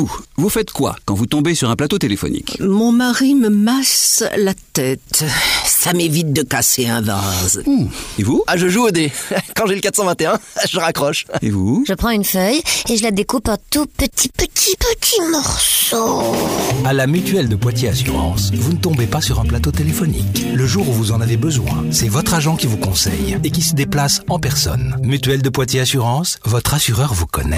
vous faites quoi quand vous tombez sur un plateau téléphonique ? Mon mari me masse la tête. Ça m'évite de casser un vase. Et vous ? Je joue au dé. Quand j'ai le 421, je raccroche. Et vous ? Je prends une feuille et je la découpe en tout petits morceaux. À la Mutuelle de Poitiers Assurance, vous ne tombez pas sur un plateau téléphonique. Le jour où vous en avez besoin, c'est votre agent qui vous conseille et qui se déplace en personne. Mutuelle de Poitiers Assurance, votre assureur vous connaît.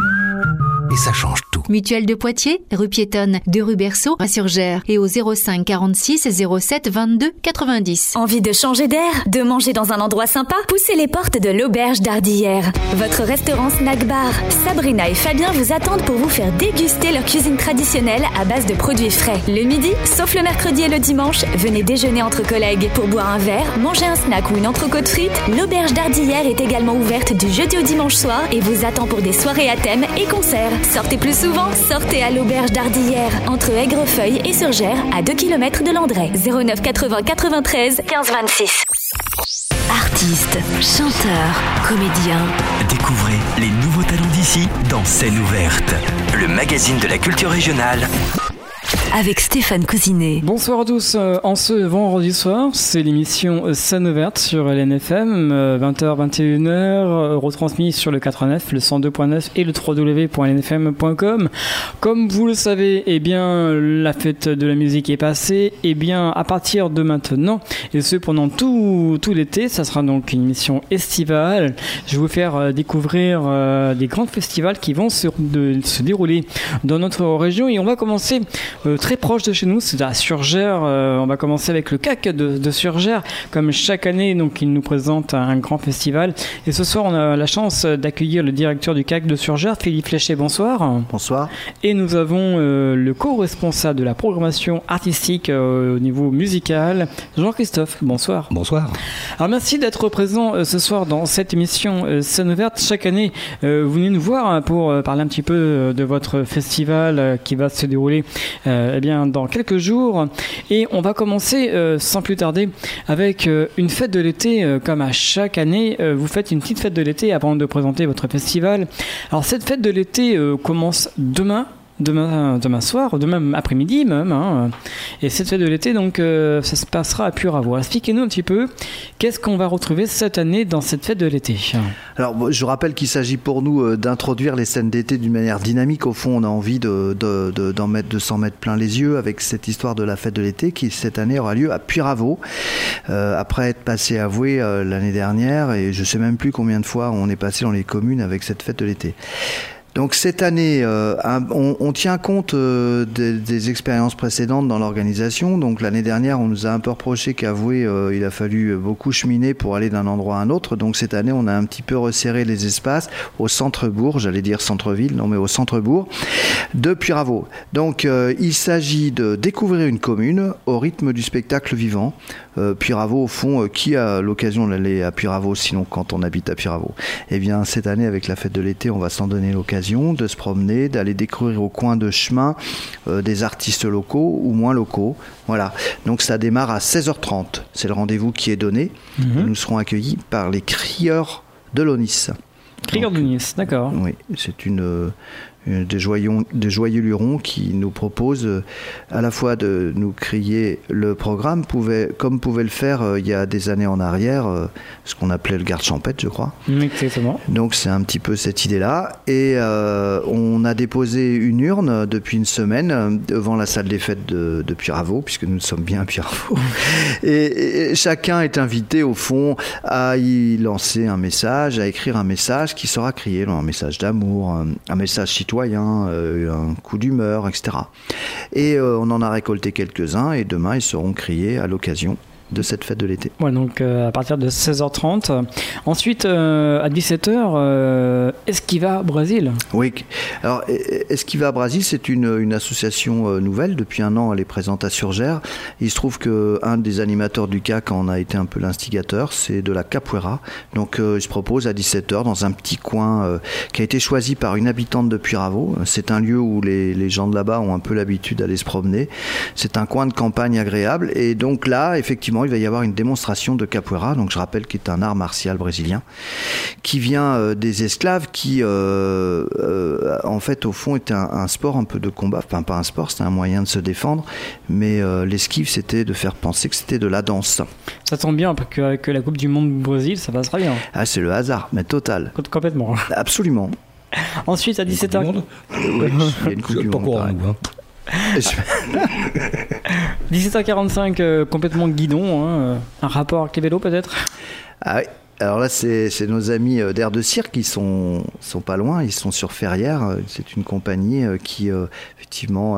Et ça change tout. Mutuelle de Poitiers, rue Piétonne, 2 rue Berceau, à Surgères et au 05 46 07 22 90. Envie de changer d'air, de manger dans un endroit sympa ? Poussez les portes de l'Auberge d'Ardillères. Votre restaurant snack bar. Sabrina et Fabien vous attendent pour vous faire déguster leur cuisine traditionnelle à base de produits frais. Le midi, sauf le mercredi et le dimanche, venez déjeuner entre collègues. Pour boire un verre, manger un snack ou une entrecôte frite, l'Auberge d'Ardillères est également ouverte du jeudi au dimanche soir et vous attend pour des soirées à thème et concerts. Sortez plus souvent, sortez à l'Auberge d'Ardillères, entre Aigrefeuille et Surgères, à 2 km de Landré. 09 80 93 15 26. Artistes, chanteurs, comédiens. Découvrez les nouveaux talents d'ici dans Scène ouverte, le magazine de la culture régionale. Avec Stéphane Cousinet. Bonsoir à tous, en ce vendredi soir, c'est l'émission Scène ouverte sur LNFM, 20h-21h, retransmise sur le 89, le 102.9 et le www.lnfm.com. Comme vous le savez, eh bien, la fête de la musique est passée, et bien, à partir de maintenant, et ce pendant tout l'été, ça sera donc une émission estivale. Je vais vous faire découvrir des grands festivals qui vont se dérouler dans notre région, et on va commencer très proche de chez nous, c'est à Surgères. On va commencer avec le CAC de Surgères. Comme chaque année, donc, il nous présente un grand festival. Et ce soir, on a la chance d'accueillir le directeur du CAC de Surgères, Philippe Fléché. Bonsoir. Bonsoir. Et nous avons le co-responsable de la programmation artistique au niveau musical, Jean-Christophe. Bonsoir. Bonsoir. Alors, merci d'être présent ce soir dans cette émission Scène ouverte. Chaque année, vous venez nous voir pour parler un petit peu de votre festival qui va se dérouler eh bien, dans quelques jours. Et on va commencer sans plus tarder avec une fête de l'été. Comme à chaque année, vous faites une petite fête de l'été avant de présenter votre festival. Alors cette fête de l'été commence demain soir, demain après-midi même, hein. Et cette fête de l'été, donc, ça se passera à Puravo. Expliquez-nous un petit peu, qu'est-ce qu'on va retrouver cette année dans cette fête de l'été ? Alors, je rappelle qu'il s'agit pour nous d'introduire les scènes d'été d'une manière dynamique. Au fond, on a envie de s'en mettre plein les yeux avec cette histoire de la fête de l'été qui, cette année, aura lieu à Puravo. Après être passé à Voué l'année dernière, et je ne sais même plus combien de fois on est passé dans les communes avec cette fête de l'été. Donc cette année, on tient compte des expériences précédentes dans l'organisation. Donc l'année dernière, on nous a un peu reproché qu'à Voué, il a fallu beaucoup cheminer pour aller d'un endroit à un autre. Donc cette année, on a un petit peu resserré les espaces au centre-bourg, j'allais dire centre-ville, non mais au centre-bourg de Puravo. Donc il s'agit de découvrir une commune au rythme du spectacle vivant. Puravo, au fond, qui a l'occasion d'aller à Puravo, sinon quand on habite à Puravo ? Eh bien, cette année, avec la fête de l'été, on va s'en donner l'occasion de se promener, d'aller découvrir au coin de chemin des artistes locaux ou moins locaux. Voilà. Donc, ça démarre à 16h30. C'est le rendez-vous qui est donné. Nous serons accueillis par les Crieurs de l'Aunis. Crieurs de l'Aunis, d'accord. Oui, c'est des joyeux lurons qui nous proposent à la fois de nous crier le programme, comme pouvait le faire il y a des années en arrière, ce qu'on appelait le garde champêtre, je crois. Exactement. Donc c'est un petit peu cette idée-là. Et on a déposé une urne depuis une semaine devant la salle des fêtes de Puravo, puisque nous sommes bien à Puravo. Et chacun est invité, au fond, à y lancer un message, à écrire un message qui sera crié, un message d'amour, un message citoyen, un coup d'humeur, etc. Et on en a récolté quelques-uns et demain ils seront criés à l'occasion de cette fête de l'été. Ouais, donc à partir de 16h30. Ensuite, à 17h, Esquiva Brasil. Oui, alors Esquiva Brasil, c'est une association nouvelle. Depuis un an, elle est présente à Surgères. Il se trouve qu'un des animateurs du CAC en a été un peu l'instigateur, c'est de la capoeira. Donc il se propose à 17h dans un petit coin qui a été choisi par une habitante de Puravo. C'est un lieu où les gens de là-bas ont un peu l'habitude d'aller se promener. C'est un coin de campagne agréable. Et donc là, effectivement, effectivement, il va y avoir une démonstration de capoeira, donc je rappelle qu'il est un art martial brésilien, qui vient des esclaves, qui en fait au fond était un sport un peu de combat, enfin pas un sport, c'était un moyen de se défendre, mais l'esquive c'était de faire penser que c'était de la danse. Ça tombe bien, parce qu'avec la Coupe du Monde du Brésil, ça passera bien. Ah, c'est le hasard, mais total. Complètement. Absolument. Ensuite, à 17h... Oui, il y a une Coupe du Monde. 17h45, complètement guidon, hein. Un rapport avec les vélos peut-être? Ah oui. Alors là, c'est nos amis d'Air de Cirque qui sont pas loin, ils sont sur Ferrières. C'est une compagnie qui, effectivement,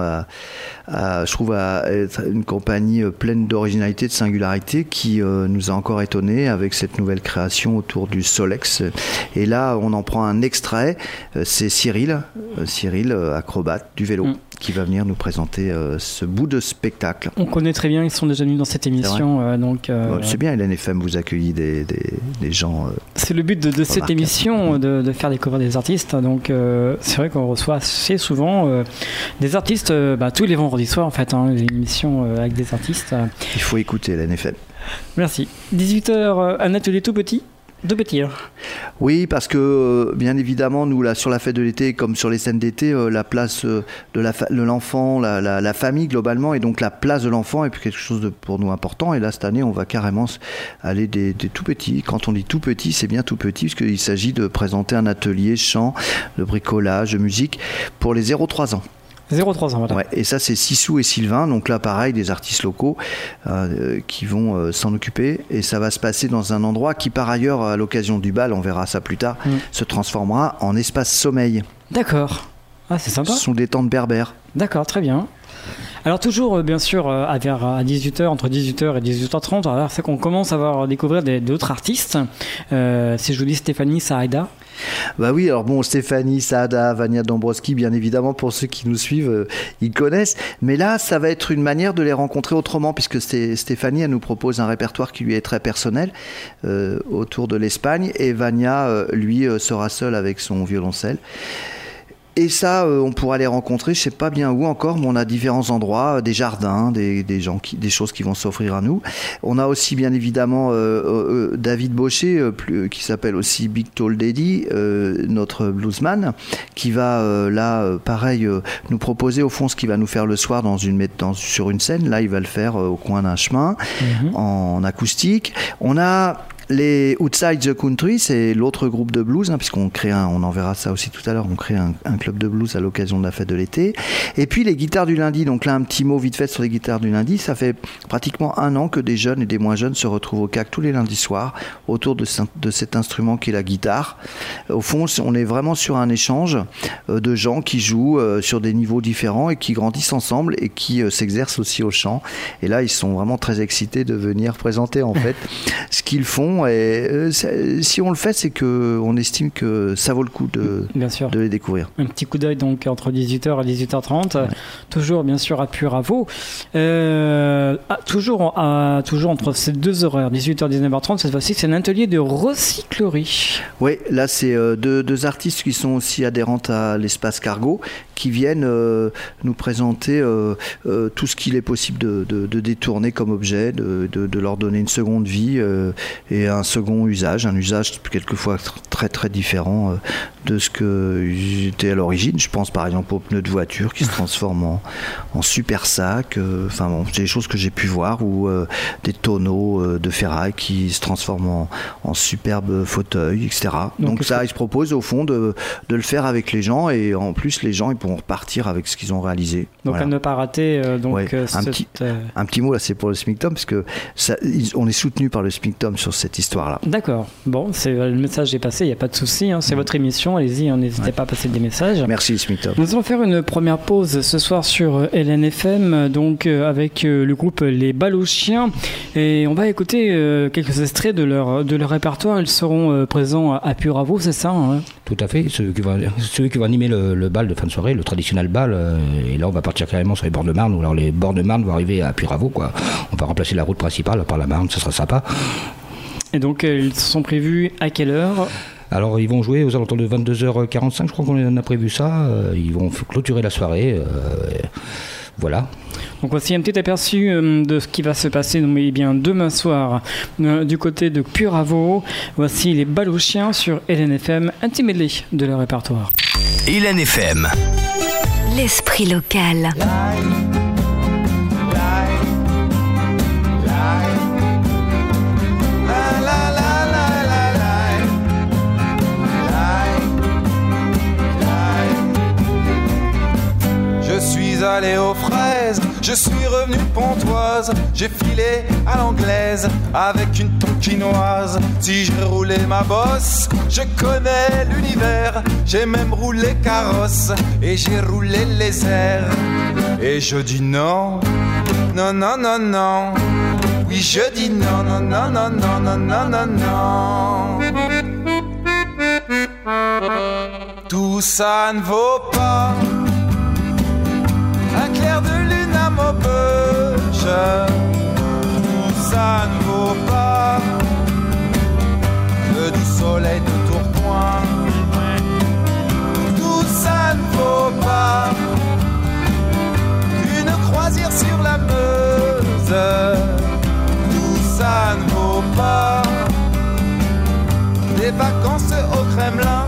je trouve, être une compagnie pleine d'originalité, de singularité, qui nous a encore étonnés avec cette nouvelle création autour du Solex. Et là, on en prend un extrait, c'est Cyril, acrobate du vélo, qui va venir nous présenter ce bout de spectacle. On connaît très bien, ils sont déjà venus dans cette émission. C'est bien, LNFM, vous accueillez des gens. C'est le but de cette émission, de faire découvrir des artistes. Donc c'est vrai qu'on reçoit assez souvent des artistes tous les vendredis soirs, en fait, une émission avec des artistes. Il faut écouter LNFM. Merci. 18h, un atelier tout petit. De petit. Oui, parce que bien évidemment, nous là sur la fête de l'été, comme sur les scènes d'été, la place de l'enfant, la famille globalement, et donc la place de l'enfant est quelque chose de pour nous important. Et là cette année, on va carrément aller des tout petits. Quand on dit tout petit, c'est bien tout petit, puisqu'il s'agit de présenter un atelier chant, de bricolage, de musique pour les 0-3 ans. 0-3 ans, voilà. Ouais, et ça, c'est Sissou et Sylvain. Donc là, pareil, des artistes locaux qui vont s'en occuper. Et ça va se passer dans un endroit qui, par ailleurs, à l'occasion du bal, on verra ça plus tard, se transformera en espace sommeil. D'accord. Ah, c'est sympa. Ce sont des tentes berbères. D'accord, très bien. Alors toujours, bien sûr, à 18h, entre 18h et 18h30, alors c'est qu'on commence à découvrir d'autres artistes. Si je vous dis Stéphanie Saada. Bah oui, alors bon, Stéphanie Saada, Vania Dombrowski, bien évidemment, pour ceux qui nous suivent, ils connaissent. Mais là, ça va être une manière de les rencontrer autrement, puisque Stéphanie, elle nous propose un répertoire qui lui est très personnel, autour de l'Espagne. Et Vania, lui, sera seul avec son violoncelle. Et ça, on pourra les rencontrer, je sais pas bien où encore, mais on a différents endroits, des jardins, des choses qui vont s'offrir à nous. On a aussi bien évidemment David Baucher, qui s'appelle aussi Big Tall Daddy, notre bluesman, qui va pareil, nous proposer au fond ce qu'il va nous faire le soir sur une scène. Là, il va le faire au coin d'un chemin, en acoustique. On a les Outside the Country, c'est l'autre groupe de blues, puisqu'on crée on en verra ça aussi tout à l'heure, on crée un club de blues à l'occasion de la fête de l'été. Et puis les guitares du lundi, donc là un petit mot vite fait sur les guitares du lundi, ça fait pratiquement 1 an que des jeunes et des moins jeunes se retrouvent au CAC tous les lundis soirs autour de cet instrument qui est la guitare. Au fond, on est vraiment sur un échange de gens qui jouent sur des niveaux différents et qui grandissent ensemble et qui s'exercent aussi au chant. Et là, ils sont vraiment très excités de venir présenter en fait ce qu'ils font. Et si on le fait, c'est qu'on estime que ça vaut le coup de les découvrir. Un petit coup d'œil donc entre 18h et 18h30, toujours bien sûr à Puravo. Toujours entre ces deux horaires, 18h et 19h30, cette fois-ci c'est un atelier de recyclerie. Oui, là c'est deux artistes qui sont aussi adhérentes à l'espace Cargo, qui viennent nous présenter tout ce qu'il est possible de détourner comme objet, de leur donner une seconde vie et un second usage, un usage quelquefois très très différent de ce que j'étais à l'origine. Je pense par exemple aux pneus de voiture qui se transforment en super sac, c'est des choses que j'ai pu voir, ou des tonneaux de ferraille qui se transforment en superbes fauteuils, etc. Donc ça, ils se proposent au fond de le faire avec les gens, et en plus les gens ils pourront repartir avec ce qu'ils ont réalisé. Donc à ne pas rater un petit mot là, c'est pour le SMICTOM, parce que on est soutenu par le SMICTOM sur cette histoire-là. D'accord. Bon, le message est passé, il n'y a pas de souci. C'est votre émission, allez-y, n'hésitez pas à passer des messages. Merci, SMICTOM. Nous allons faire une première pause ce soir sur LNFM, donc avec le groupe Les Balochiens, et on va écouter quelques extraits de leur répertoire. Ils seront présents à Puravo, c'est ça, hein? Tout à fait, ceux qui vont animer le bal de fin de soirée, le traditionnel bal, et là on va partir carrément sur les bords de Marne, ou alors les bords de Marne vont arriver à Puravo, quoi. On va remplacer la route principale par la Marne, ce sera sympa. Et donc ils sont prévus à quelle heure ? Alors ils vont jouer aux alentours de 22h45, je crois qu'on a prévu ça. Ils vont clôturer la soirée Voilà. Donc voici un petit aperçu de ce qui va se passer demain soir du côté de Puraveau. Voici les Balouchiens sur LNFM, un petit medley de leur répertoire. LNFM. L'esprit local. Je suis allé aux fraises, je suis revenu de Pontoise, j'ai filé à l'anglaise avec une tonkinoise. Si j'ai roulé ma bosse, je connais l'univers, j'ai même roulé carrosse et j'ai roulé les airs. Et je dis non, non, non, non, non. Oui, je dis non, non, non, non, non, non, non, non, non. Tout ça ne vaut pas un clair de lune à Maubeuge. Tout ça ne vaut pas le doux soleil de Tourcoing. Tout ça ne vaut pas une croisière sur la Meuse. Tout ça ne vaut pas des vacances au Kremlin.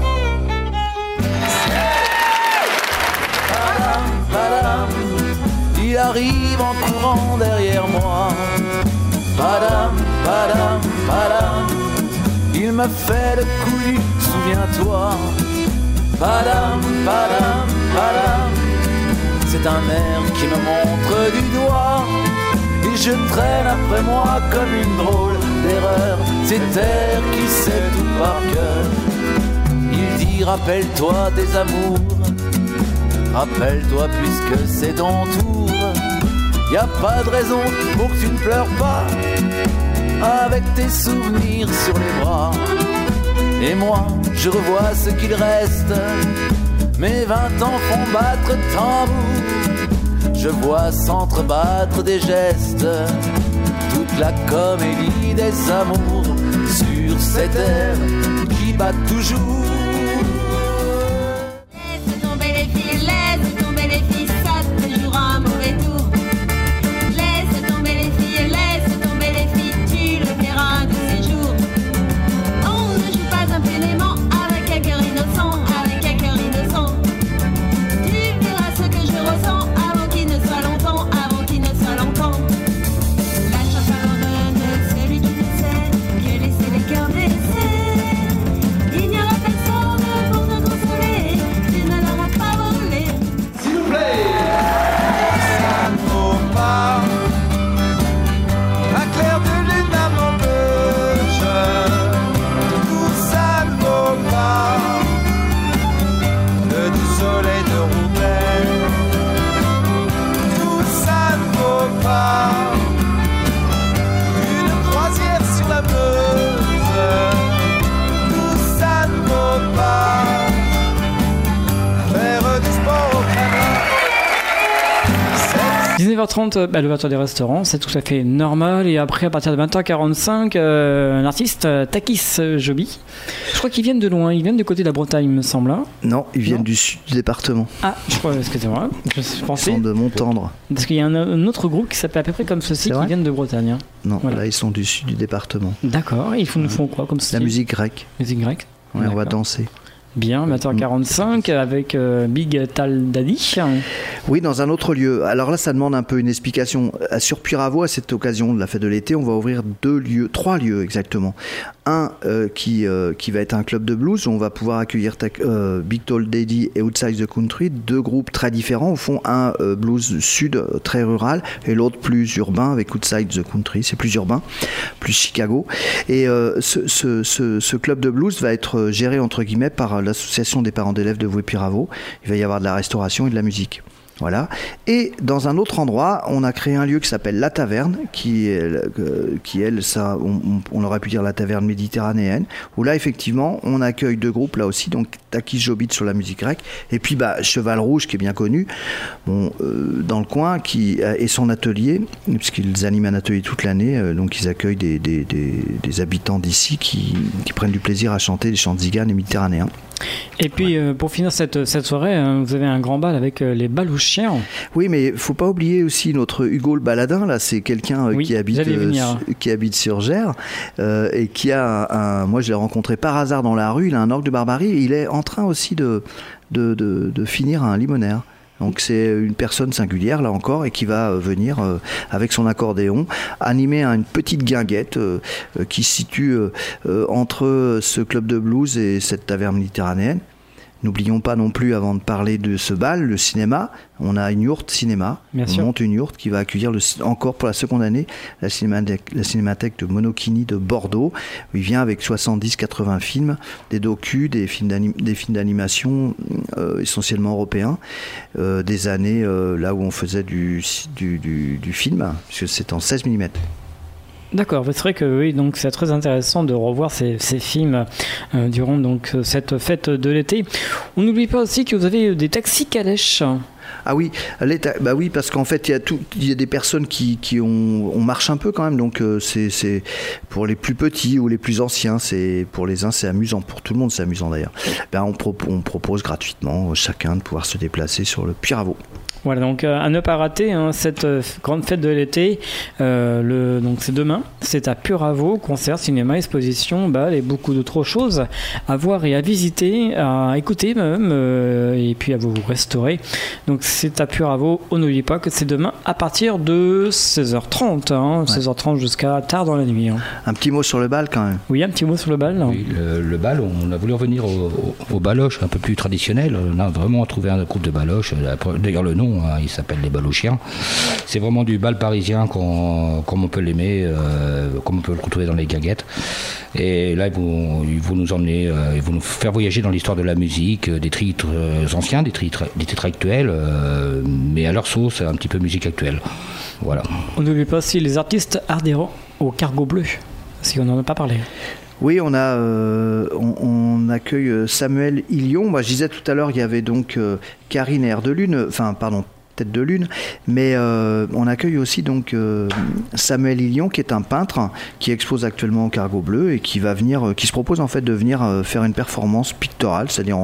Il arrive en courant derrière moi. Padam, padam, padam. Il me fait le coup du souviens-toi. Padam, padam, padam. C'est un air qui me montre du doigt. Et je traîne après moi comme une drôle d'erreur. C'est air qui sait tout par cœur. Il dit rappelle-toi des amours. Rappelle-toi puisque c'est ton tour. Y a pas de raison pour que tu ne pleures pas avec tes souvenirs sur les bras. Et moi, je revois ce qu'il reste. Mes 20 ans font battre tambour. Je vois s'entrebattre des gestes toute la comédie des amours sur cette air qui bat toujours. L'ouverture des restaurants, c'est tout à fait normal. Et après, à partir de 20h45, un artiste, Takis Joby. Je crois qu'ils viennent de loin. Ils viennent du côté de la Bretagne, il me semble. Hein. Non, ils viennent du sud du département. Ah, je crois, excusez-moi. Je pensais. Ils sont de Montendre. Parce qu'il y a un autre groupe qui s'appelle à peu près comme ceci, qui viennent de Bretagne. Hein. Non, voilà. Là, ils sont du sud du département. D'accord. Et ils font quoi comme ça? La musique grecque. Musique grecque. Ouais, on va danser. Bien, 20h45 avec Big Tal Daddy. Oui, dans un autre lieu. Alors là, ça demande un peu une explication. Sur Puraveau, à cette occasion de la fête de l'été, on va ouvrir 3 lieux exactement. Un qui va être un club de blues où on va pouvoir accueillir Big Tal Daddy et Outside the Country, 2 groupes très différents. Au fond, un blues sud très rural et l'autre plus urbain avec Outside the Country. C'est plus urbain, plus Chicago. Et ce club de blues va être géré entre guillemets par l'association des parents d'élèves de Voué-Puraveau. Il va y avoir de la restauration et de la musique. Voilà. Et dans un autre endroit, on a créé un lieu qui s'appelle La Taverne, qui elle, ça, on aurait pu dire la taverne méditerranéenne, où là, effectivement, on accueille 2 groupes, là aussi, donc Takis Joby sur la musique grecque, et puis Cheval Rouge, qui est bien connu, dans le coin, qui est son atelier, puisqu'ils animent un atelier toute l'année, donc ils accueillent des habitants d'ici qui prennent du plaisir à chanter des chants tziganes et méditerranéens. Et puis, pour finir cette soirée, vous avez un grand bal avec les Balouchiens chien. Oui, mais faut pas oublier aussi notre Hugo le Baladin. Là, c'est quelqu'un qui habite sur Gers et qui a moi, je l'ai rencontré par hasard dans la rue. Il a un orgue de barbarie. Et il est en train aussi de finir un limonaire. Donc c'est une personne singulière là encore et qui va venir avec son accordéon animer une petite guinguette qui se situe entre ce club de blues et cette taverne méditerranéenne. N'oublions pas non plus, avant de parler de ce bal, le cinéma. On a une yourte cinéma. On monte une yourte qui va accueillir encore pour la seconde année la cinémathèque de Monokini de Bordeaux. Où il vient avec 70-80 films, des docus, des films d'animation essentiellement européens, des années là où on faisait du film, puisque c'est en 16 mm. D'accord, c'est vrai que oui, donc c'est très intéressant de revoir ces films durant donc cette fête de l'été. On n'oublie pas aussi que vous avez des taxis calèches. Ah oui, bah oui, parce qu'en fait il y a des personnes on marche un peu quand même, donc c'est pour les plus petits ou les plus anciens, c'est pour les uns c'est amusant, pour tout le monde c'est amusant d'ailleurs. Ben on propose gratuitement chacun de pouvoir se déplacer sur le Puyraveau. Voilà, donc à ne pas rater cette grande fête de l'été. Donc c'est demain, c'est à Puyraveau, concert, cinéma, exposition, bal et beaucoup d'autres choses à voir et à visiter, à écouter même, et puis à vous restaurer. Donc c'est à Puyraveau. On n'oublie pas que c'est demain à partir de 16h30, 16h30 jusqu'à tard dans la nuit. Un petit mot sur le bal quand même. Oui, un petit mot sur le bal. Oui, le bal, on a voulu revenir au baloche un peu plus traditionnel. On a vraiment trouvé un groupe de baloches. D'ailleurs le nom, il s'appelle les Balochiens. C'est vraiment du bal parisien comme on peut l'aimer, comme on peut le retrouver dans les guinguettes. Et là, ils vont nous emmener, ils vont nous faire voyager dans l'histoire de la musique, des titres anciens, des titres actuels, mais à leur sauce, un petit peu musique actuelle. Voilà. On n'oublie pas aussi les artistes adhérents au Cargo Bleu, si on n'en a pas parlé. Oui, on accueille Samuel Hillion. Moi, je disais tout à l'heure, il y avait donc Karine Tête de Lune, mais on accueille aussi donc Samuel Hillion, qui est un peintre qui expose actuellement au Cargo Bleu et qui se propose en fait de venir faire une performance picturale, c'est-à-dire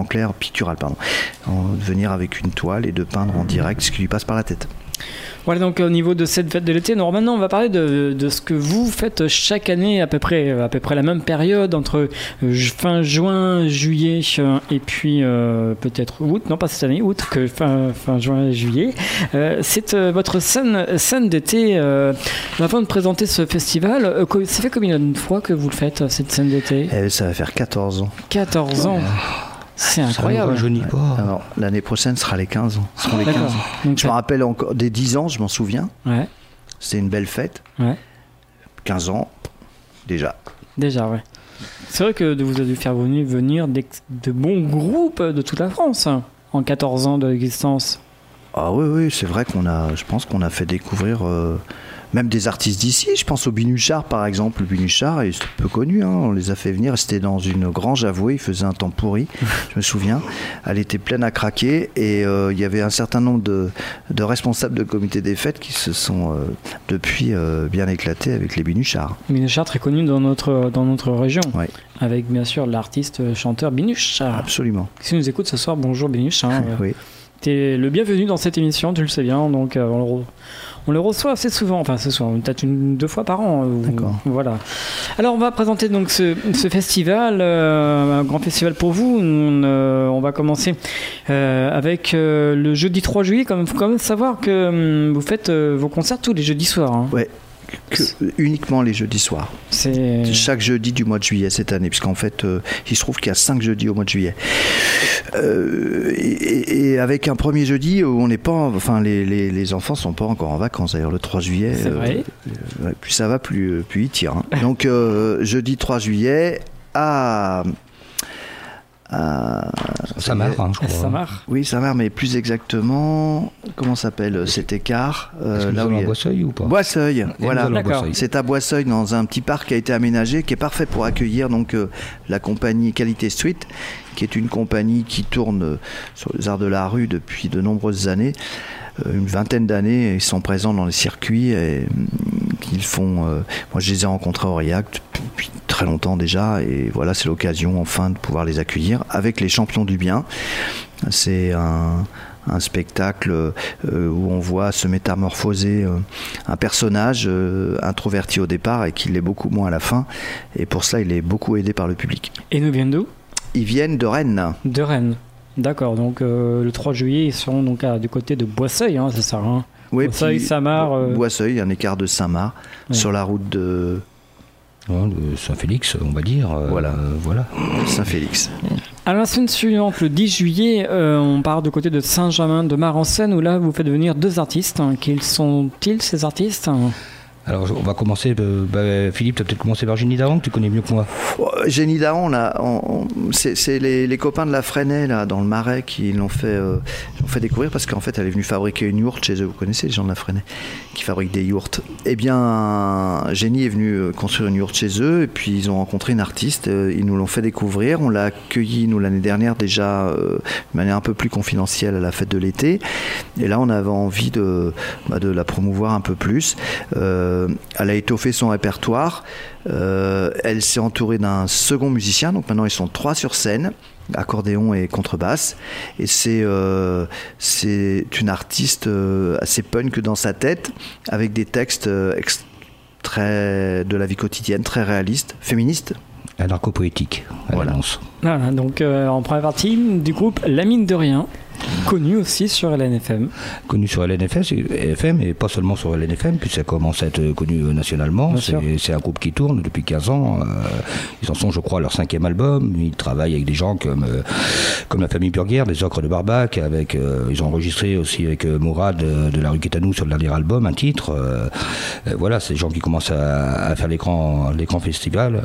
de venir avec une toile et de peindre en direct ce qui lui passe par la tête. Voilà, donc au niveau de cette fête de l'été, maintenant on va parler de ce que vous faites chaque année à peu près la même période entre fin juin, juillet et puis peut-être août, non pas cette année, août que fin juin, juillet. C'est votre scène d'été. Avant de présenter ce festival, ça fait combien de fois que vous le faites, cette scène d'été ? Ça va faire 14 ans. 14 ans. C'est incroyable. Ça ne rajeunit pas. Alors, l'année prochaine sera les 15 ans. Ce seront les 15 ans. Donc, je me rappelle encore des 10 ans, je m'en souviens. Ouais. C'était une belle fête. Ouais. 15 ans, déjà. Déjà, ouais. C'est vrai que vous avez dû faire venir de bons groupes de toute la France en 14 ans d'existence. Ah oui, c'est vrai je pense qu'on a fait découvrir même des artistes d'ici. Je pense au Binuchard par exemple. Le Binuchard est peu connu, on les a fait venir. C'était dans une grange avouée, il faisait un temps pourri, je me souviens. Elle était pleine à craquer et il y avait un certain nombre de responsables de comité des fêtes qui se sont depuis bien éclatés avec les Binuchards. Binuchard très connu dans notre région. Oui. Avec bien sûr l'artiste chanteur Binuchard. Absolument. Si nous écoute ce soir, bonjour Binuchard. Oui. T'es le bienvenu dans cette émission, tu le sais bien, donc on le reçoit assez souvent, peut-être 2 fois par an. D'accord. Voilà. Alors on va présenter donc ce festival, un grand festival pour vous. On va commencer avec le jeudi 3 juillet. Il faut quand même savoir que vous faites vos concerts tous les jeudis soirs. Ouais. Uniquement les jeudis soirs. Chaque jeudi du mois de juillet cette année, puisqu'en fait il se trouve qu'il y a 5 jeudis au mois de juillet. Et avec un premier jeudi où on n'est pas, les enfants sont pas encore en vacances. D'ailleurs le 3 juillet, c'est vrai. Plus ça va, plus il tire. Donc jeudi 3 juillet à Samar, je crois. Samar. Oui, Samar, mais plus exactement, comment s'appelle cet écart là où il y a Boisseuil ou pas? Boisseuil, voilà. Boisseuil. C'est à Boisseuil, dans un petit parc qui a été aménagé, qui est parfait pour accueillir donc la compagnie Qualité Street, qui est une compagnie qui tourne sur les arts de la rue depuis de nombreuses années. Une vingtaine d'années, ils sont présents dans les circuits et ils font. Moi, je les ai rencontrés à Aurillac depuis très longtemps déjà, et voilà, c'est l'occasion enfin de pouvoir les accueillir avec les champions du bien. C'est un un spectacle où on voit se métamorphoser un personnage introverti au départ et qui l'est beaucoup moins à la fin. Et pour cela, il est beaucoup aidé par le public. Et nous viennent d'où ? Ils viennent de Rennes. De Rennes. D'accord, donc le 3 juillet, ils seront donc du côté de Boisseuil, c'est ça, hein. Oui, Boisseuil, Saint-Marc. Boisseuil, un écart de Saint-Marc, sur la route de Saint-Félix, on va dire. Voilà. Saint-Félix. À la semaine suivante, le 10 juillet, on part du côté de Saint-Germain-de-Mar-en-Seine, où là, vous faites venir 2 artistes. Quels sont-ils, ces artistes ? Alors, on va commencer. Philippe, tu as peut-être commencé par Génie Daron, que tu connais mieux que moi. Génie Daron, c'est les copains de la Fresnay, là, dans le Marais, qui l'ont fait découvrir, parce qu'en fait, elle est venue fabriquer une yourte chez eux. Vous connaissez les gens de la Fresnay qui fabriquent des yourtes. Eh bien, Génie est venu construire une yourte chez eux, et puis ils ont rencontré une artiste. Ils nous l'ont fait découvrir. On l'a accueilli, nous, l'année dernière, déjà, de manière un peu plus confidentielle à la fête de l'été. Et là, on avait envie de la promouvoir un peu plus. Elle a étoffé son répertoire. Elle s'est entourée d'un second musicien. Donc maintenant, ils sont 3 sur scène, accordéon et contrebasse. Et c'est une artiste assez punk dans sa tête, avec des textes très de la vie quotidienne, très réalistes, féministes. Anarcho-poétique, voilà. Voilà, donc en première partie du groupe La Mine de Rien, connu aussi sur LNFM. Connu sur LNFM, et pas seulement sur LNFM, puis ça commence à être connu nationalement. C'est un groupe qui tourne depuis 15 ans. Ils en sont, je crois, à leur 5e album. Ils travaillent avec des gens comme la famille Burguière, des Ocres de Barbac. Ils ont enregistré aussi avec Mourad de la rue Quétanou sur le dernier album, un titre. Voilà, c'est des gens qui commencent à faire l'écran festival.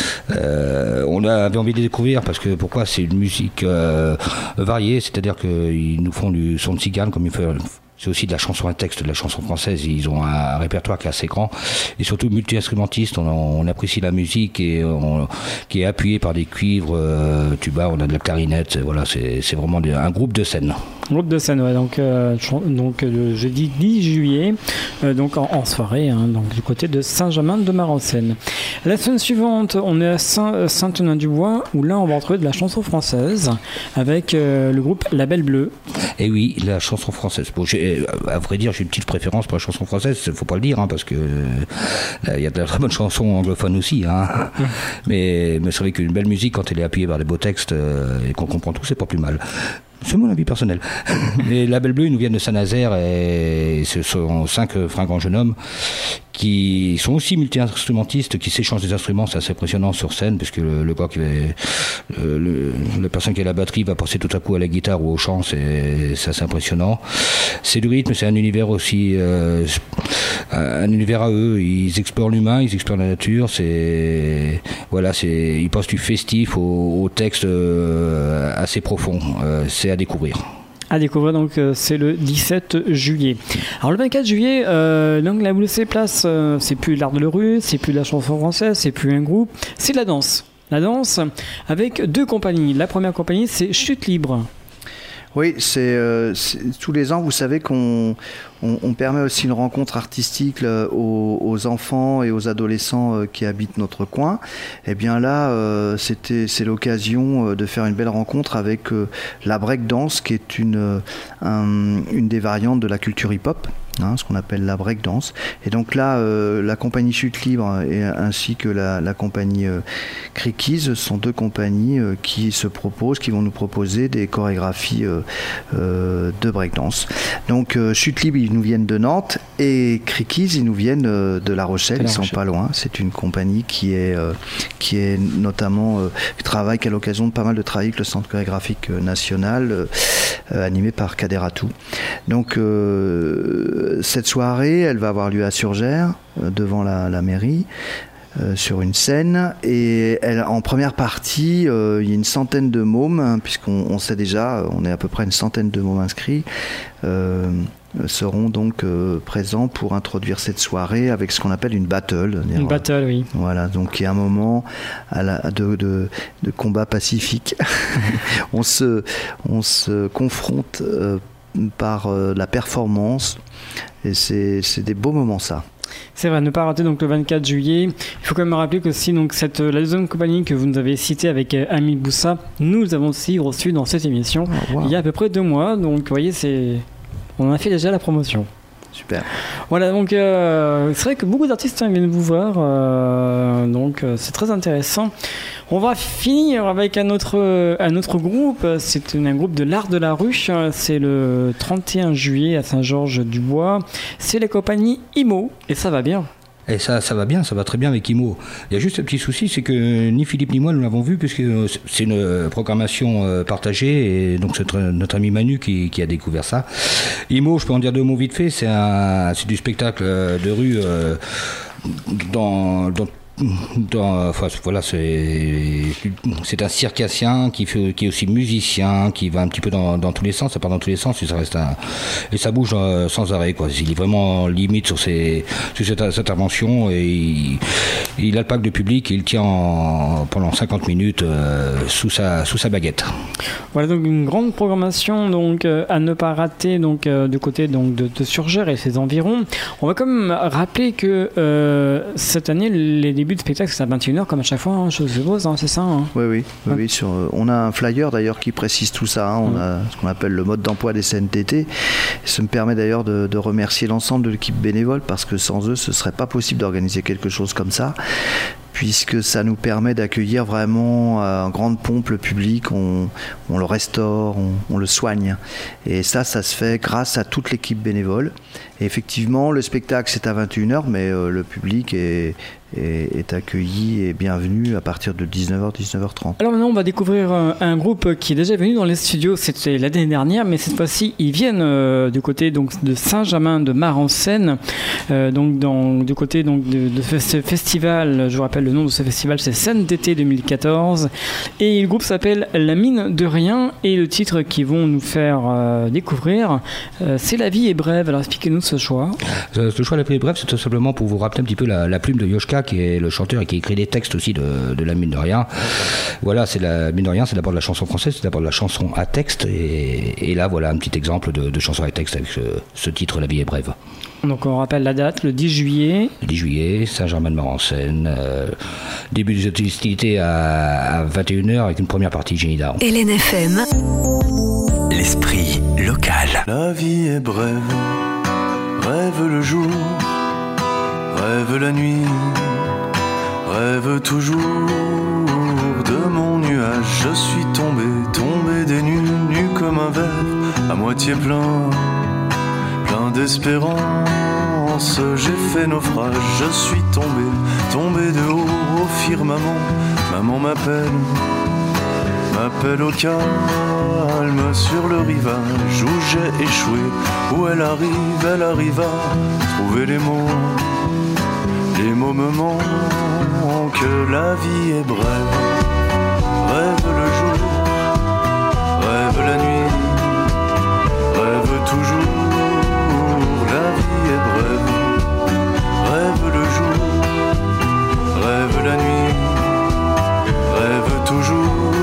On avait envie de les découvrir parce que pourquoi c'est une musique variée, c'est-à-dire qu'ils nous font du son de cigane comme ils font. C'est aussi de la chanson à texte, de la chanson française. Ils ont un répertoire qui est assez grand et surtout multi-instrumentiste. On apprécie la musique qui est appuyée par des cuivres, tuba, on a de la clarinette. Voilà, c'est vraiment un groupe de scène. Groupe de scène, ouais. Donc le jeudi 10 juillet, donc en soirée, donc du côté de Saint-Germain-de-Mar-en-Seine. La semaine suivante, on est à Saint-Thonin-du-Bois, où là, on va retrouver de la chanson française avec le groupe La Belle Bleue. Et oui, la chanson française. Bon, à vrai dire, j'ai une petite préférence pour la chanson française, il ne faut pas le dire, parce que il y a de très bonnes chansons anglophones aussi. Mais c'est vrai qu'une belle musique, quand elle est appuyée par des beaux textes et qu'on comprend tout, c'est pas plus mal. C'est mon avis personnel. Les La Belle Bleue, ils nous viennent de Saint-Nazaire et ce sont 5 fringants jeunes hommes qui sont aussi multi-instrumentistes, qui s'échangent des instruments. C'est assez impressionnant sur scène, parce que le gars la personne qui a la batterie va passer tout à coup à la guitare ou au chant, c'est assez impressionnant. C'est du rythme, c'est un univers aussi, un univers à eux. Ils explorent l'humain, ils explorent la nature. Ils passent du festif au texte assez profond. C'est à découvrir. À découvrir, donc c'est le 17 juillet. Alors le 24 juillet, donc la Boule Place, c'est plus l'art de la rue, c'est plus la chanson française, c'est plus un groupe, c'est de la danse. La danse avec 2 compagnies. La première compagnie, c'est Chute Libre. Oui, c'est tous les ans, vous savez qu'on permet aussi une rencontre artistique aux enfants et aux adolescents qui habitent notre coin. Et bien là, c'est l'occasion de faire une belle rencontre avec la breakdance, qui est une des variantes de la culture hip-hop. Ce qu'on appelle la breakdance. Et donc là, la compagnie Chute Libre ainsi que la compagnie Crickeys sont 2 compagnies qui vont nous proposer des chorégraphies de breakdance. Donc Chute Libre, ils nous viennent de Nantes, et Crickeys, ils nous viennent de La Rochelle. Ils sont pas loin. C'est une compagnie qui est notamment qui a l'occasion de pas mal de travailler avec le Centre chorégraphique national, animé par Kaderatou. Donc cette soirée, elle va avoir lieu à Surgères, devant la mairie, sur une scène, et en première partie, il y a une centaine de mômes, puisqu'on sait déjà, on est à peu près une centaine de mômes inscrits, seront donc présents pour introduire cette soirée avec ce qu'on appelle une battle. Une battle, oui. Voilà, donc il y a un moment de combat pacifique. on se confronte par la performance, et c'est des beaux moments, ça. C'est vrai, ne pas rater donc le 24 juillet. Il faut quand même rappeler que si donc la deuxième compagnie que vous nous avez citée avec Ami Boussa, nous avons aussi reçu dans cette émission il y a à peu près 2 mois. Donc vous voyez, on a fait déjà la promotion. Super. Voilà, donc c'est vrai que beaucoup d'artistes viennent vous voir, donc c'est très intéressant. On va finir avec un autre groupe, c'est un groupe de l'art de la rue, c'est le 31 juillet à Saint-Georges-du-Bois, c'est la compagnie IMO, et ça va bien. Et ça va bien, ça va très bien avec IMO. Il y a juste un petit souci, c'est que ni Philippe ni moi nous l'avons vu, puisque c'est une programmation partagée, et donc c'est notre ami Manu qui a découvert ça. IMO, je peux en dire 2 mots vite fait, c'est du spectacle de rue enfin, voilà, c'est un circassien qui est aussi musicien, qui va un petit peu dans tous les sens, ça part dans tous les sens et ça bouge sans arrêt, quoi. Il est vraiment limite sur cette intervention, et il alpague le public et il tient pendant 50 minutes sous sa baguette. Voilà, donc une grande programmation donc à ne pas rater donc du côté donc de Surgères et ses environs. On va quand même rappeler que cette année les débuts de spectacle c'est à 21h comme à chaque fois, hein, je suppose, hein, c'est ça, hein. Oui, on a un flyer d'ailleurs qui précise tout ça, hein. On a ce qu'on appelle le mode d'emploi des CNTT. Ça me permet d'ailleurs de remercier l'ensemble de l'équipe bénévole, parce que sans eux ce serait pas possible d'organiser quelque chose comme ça, puisque ça nous permet d'accueillir vraiment en grande pompe le public, on le restaure, on le soigne. Et ça se fait grâce à toute l'équipe bénévole. Et effectivement, le spectacle c'est à 21h, mais le public est accueilli et bienvenu à partir de 19h, 19h30. Alors maintenant on va découvrir un groupe qui est déjà venu dans les studios, c'était l'année dernière, mais cette fois-ci ils viennent du côté donc, de Saint-Germain de Mar-en-Seine, donc du côté donc, de ce festival. Je vous rappelle le nom de ce festival, c'est Scène d'été 2014, et le groupe s'appelle La Mine de Rien, et le titre qu'ils vont nous faire découvrir c'est La Vie est brève. Alors expliquez-nous ce choix. Ce choix de La Vie est brève, c'est tout simplement pour vous rappeler un petit peu la plume de Yoshka, qui est le chanteur et qui écrit des textes aussi de La Mine de Rien. Voilà, c'est La Mine de Rien, c'est d'abord de la chanson française, c'est d'abord de la chanson à texte, et là voilà un petit exemple de chanson à texte avec ce titre La Vie est brève. Donc on rappelle la date, le 10 juillet. Le 10 juillet, Saint-Germain-de-Mar-en-Seine, début des hostilités à 21h avec une première partie Jenny Daron. LNFM. L'esprit local. La vie est brève, rêve le jour, rêve la nuit, rêve toujours de mon nuage. Je suis tombé des nues, nu comme un verre, à moitié plein d'espérance. J'ai fait naufrage, je suis tombé de haut au firmament. Maman m'appelle au calme sur le rivage où j'ai échoué, où elle arrive à trouver les mots me manquent. La vie est brève, rêve le jour, rêve la nuit, rêve toujours. La vie est brève, rêve le jour, rêve la nuit, rêve toujours.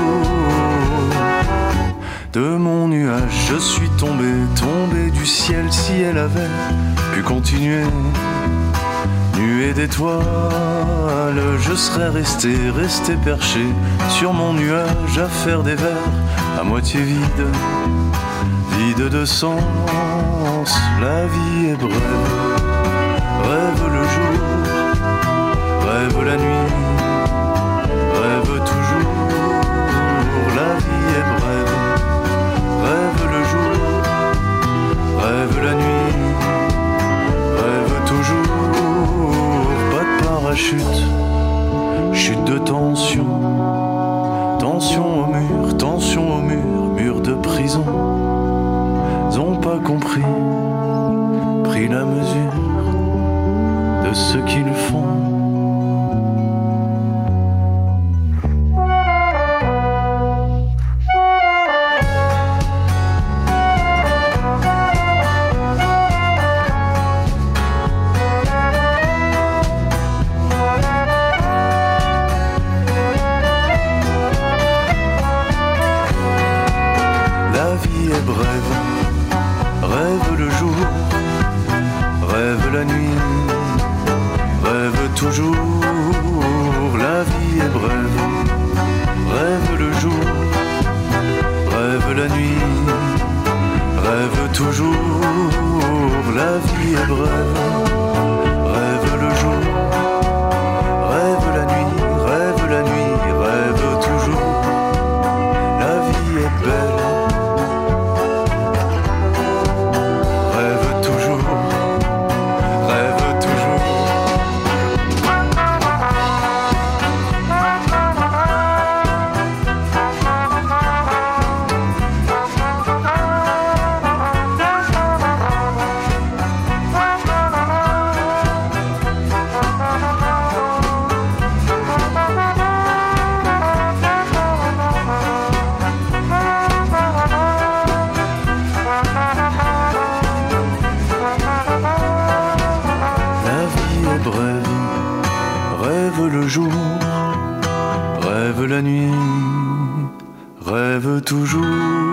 De mon nuage, je suis tombé du ciel. Si elle avait pu continuer, nuée d'étoiles, je serais resté perché sur mon nuage à faire des vers à moitié vide de sens. La vie est brève, rêve le jour, rêve la nuit, rêve toujours. La vie est brève, rêve le jour, rêve la nuit, rêve toujours. Pas de parachute, chute de tension, tension au mur, mur de prison. Ils ont pas compris, pris la mesure de ce qu'ils font. La vie est brève, rêve le jour, rêve la nuit, est brève, rêve le jour, rêve la nuit, rêve toujours. La vie est belle, rêve toujours, rêve toujours. Le jour, rêve la nuit, rêve toujours.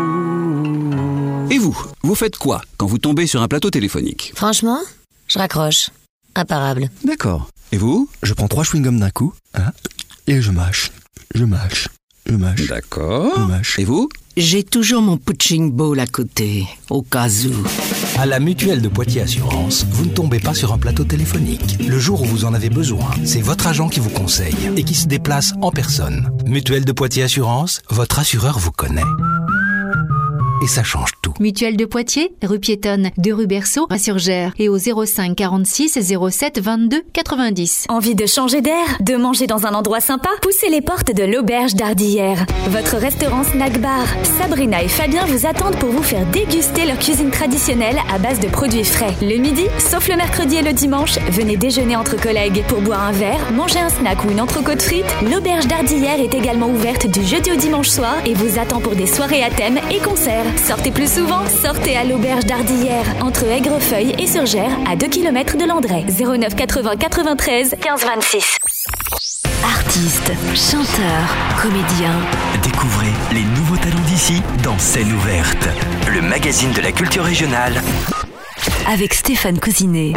Et vous faites quoi quand vous tombez sur un plateau téléphonique? Franchement, je raccroche. Imparable. D'accord. Et vous? Je prends 3 chewing-gums d'un coup, hein, et je mâche. D'accord. Je mâche. Et vous? J'ai toujours mon punching ball à côté, au cas où. À la Mutuelle de Poitiers Assurance, vous ne tombez pas sur un plateau téléphonique. Le jour où vous en avez besoin, c'est votre agent qui vous conseille et qui se déplace en personne. Mutuelle de Poitiers Assurance, votre assureur vous connaît. Et ça change tout. Mutuelle de Poitiers, rue piétonne de rue Berceau à Surgères et au 05 46 07 22 90. Envie de changer d'air, de manger dans un endroit sympa? Poussez les portes de l'Auberge d'Ardillères. Votre restaurant snack bar. Sabrina et Fabien vous attendent pour vous faire déguster leur cuisine traditionnelle à base de produits frais. Le midi, sauf le mercredi et le dimanche, venez déjeuner entre collègues. Pour boire un verre, manger un snack ou une entrecôte frite, l'Auberge d'Ardillères est également ouverte du jeudi au dimanche soir et vous attend pour des soirées à thème et concerts. Sortez plus souvent, sortez à l'Auberge d'Ardillères, entre Aigrefeuille et Surgères, à 2 km de Landré. 09 80 93 15 26. Artistes, chanteurs, comédiens. Découvrez les nouveaux talents d'ici dans Scène ouverte, le magazine de la culture régionale. Avec Stéphane Cousinet.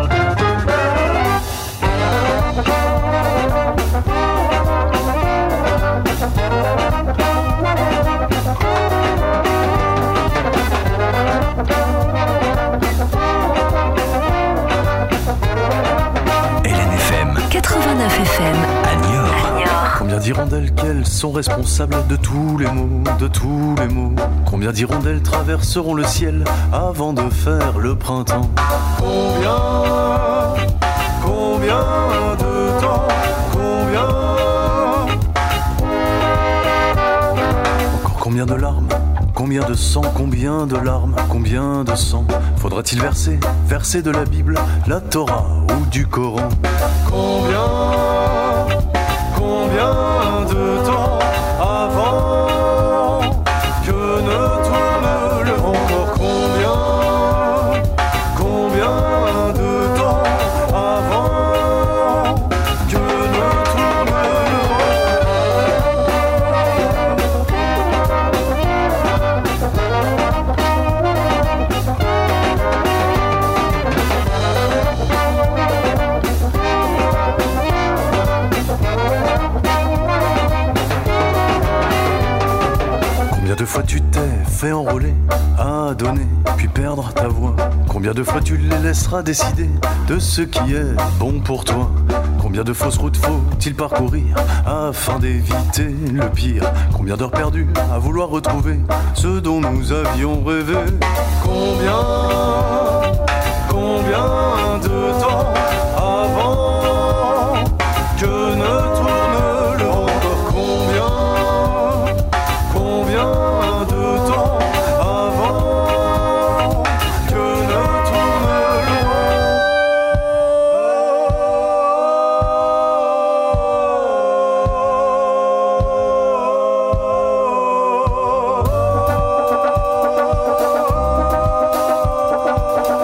LNFM 89 FM à Niort. Combien d'hirondelles qu'elles sont responsables de tous les maux, de tous les maux. Combien d'hirondelles traverseront le ciel avant de faire le printemps? Combien de temps, encore combien de larmes, combien de sang, combien de larmes, combien de sang faudra-t-il verser de la Bible, la Torah ou du Coran? Combien de temps avant que ne tourne le vent? Encore combien de temps avant que ne tourne le Combien de fois tu t'es fait enrôler, à donner, puis perdre ta voix? Combien de fois tu les laisseras décider de ce qui est bon pour toi? Combien de fausses routes faut-il parcourir afin d'éviter le pire? Combien d'heures perdues à vouloir retrouver ce dont nous avions rêvé? Combien de temps avant que ne tourne le vent? Encore combien de temps avant que ne tourne le vent?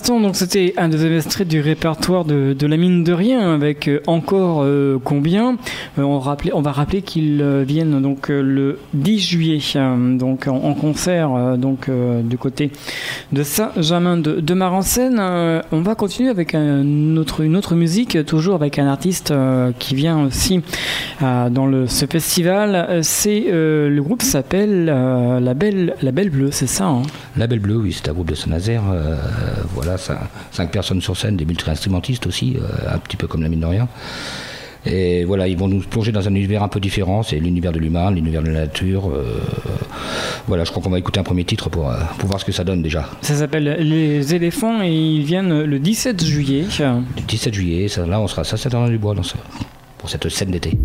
l'instant, donc c'était un deuxième extrait du répertoire de la mine de rien avec encore combien. On va rappeler qu'ils viennent donc le 10 juillet donc en concert donc du côté de Saint-Germain de Marencennes. On va continuer avec une autre musique, toujours avec un artiste qui vient aussi dans ce festival. C'est le groupe s'appelle La Belle Bleue, c'est ça hein? La Belle Bleue, oui, c'est un groupe de Saint-Nazaire. Voilà, 5 personnes sur scène, des multi-instrumentistes aussi, un petit peu comme la mine de rien. Et voilà, ils vont nous plonger dans un univers un peu différent, c'est l'univers de l'humain, l'univers de la nature. Voilà, je crois qu'on va écouter un premier titre pour voir ce que ça donne déjà. Ça s'appelle Les Éléphants et ils viennent le 17 juillet. Le 17 juillet, ça, là on sera ça dans du bois pour cette scène d'été.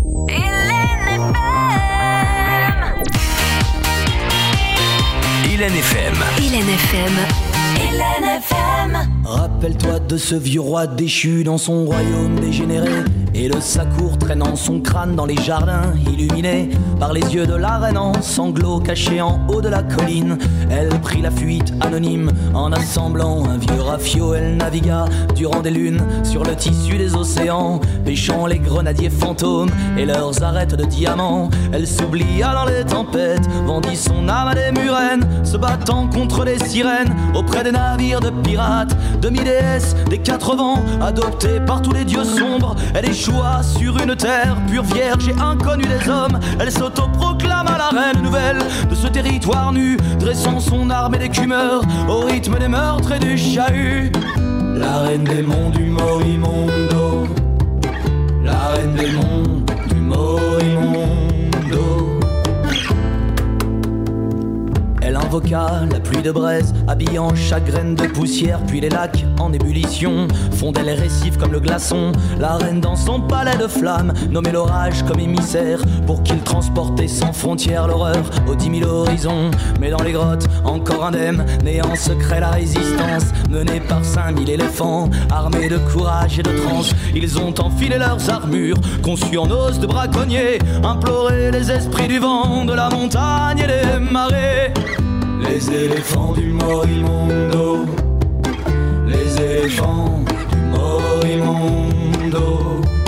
Hélène FM. Hélène FM. Hélène FM. Rappelle-toi de ce vieux roi déchu dans son royaume dégénéré, et de sa cour traînant son crâne dans les jardins illuminés par les yeux de la reine en sanglots cachés en haut de la colline. Elle prit la fuite anonyme en assemblant un vieux rafio. Elle navigua durant des lunes sur le tissu des océans, pêchant les grenadiers fantômes et leurs arêtes de diamants. Elle s'oublia dans les tempêtes, vendit son âme à des murènes, se battant contre les sirènes auprès des navires de pirates. Demi-déesse des 4 vents, adoptée par tous les dieux sombres, elle échoua sur une terre pure, vierge et inconnue des hommes. Elle s'autoproclama la reine nouvelle de ce territoire nu, dressant son armée d'écumeurs au rythme des meurtres et du chahut. La reine des monts du Morimondo, la reine des monts du Morimondo. Elle invoqua la pluie de braise, habillant chaque graine de poussière, puis les lacs en ébullition fondaient les récifs comme le glaçon. La reine dans son palais de flammes nommait l'orage comme émissaire pour qu'il transportait sans frontières l'horreur aux 10 000 horizons. Mais dans les grottes, encore indemne, né en secret la résistance, menée par 5 000 éléphants, armés de courage et de transe. Ils ont enfilé leurs armures, conçues en os de braconniers, imploré les esprits du vent, de la montagne et des marées. Les éléphants du Morimondo, les éléphants du Morimondo.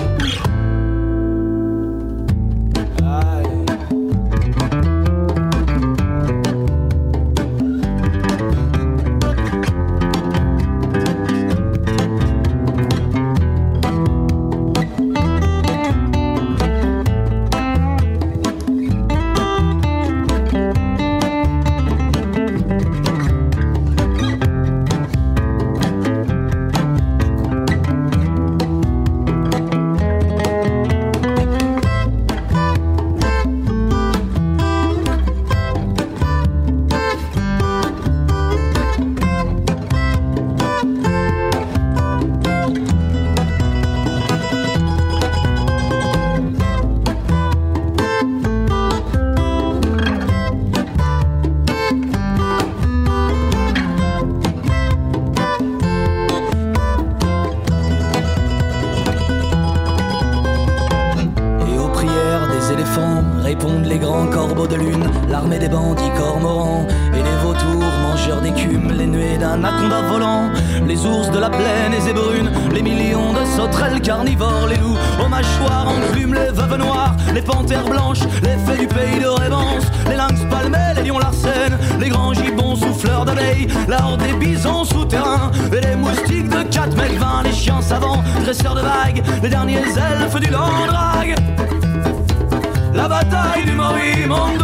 Répondent les grands corbeaux de lune, l'armée des bandits cormorans et des vautours mangeurs d'écume, les nuées d'un anaconda volant, les ours de la plaine et zébrunes, les millions de sauterelles carnivores, les loups aux mâchoires enclumes, les veuves noires, les panthères blanches, les fées du pays de Rébance, les lynx palmés, les lions larcènes, les grands gibbons souffleurs d'abeilles, la horde des bisons souterrains et les moustiques de 4 mètres 20, les chiens savants, dresseurs de vagues, les derniers elfes du Landrague. La bataille du Morimondo,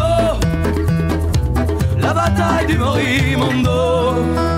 la bataille du Morimondo.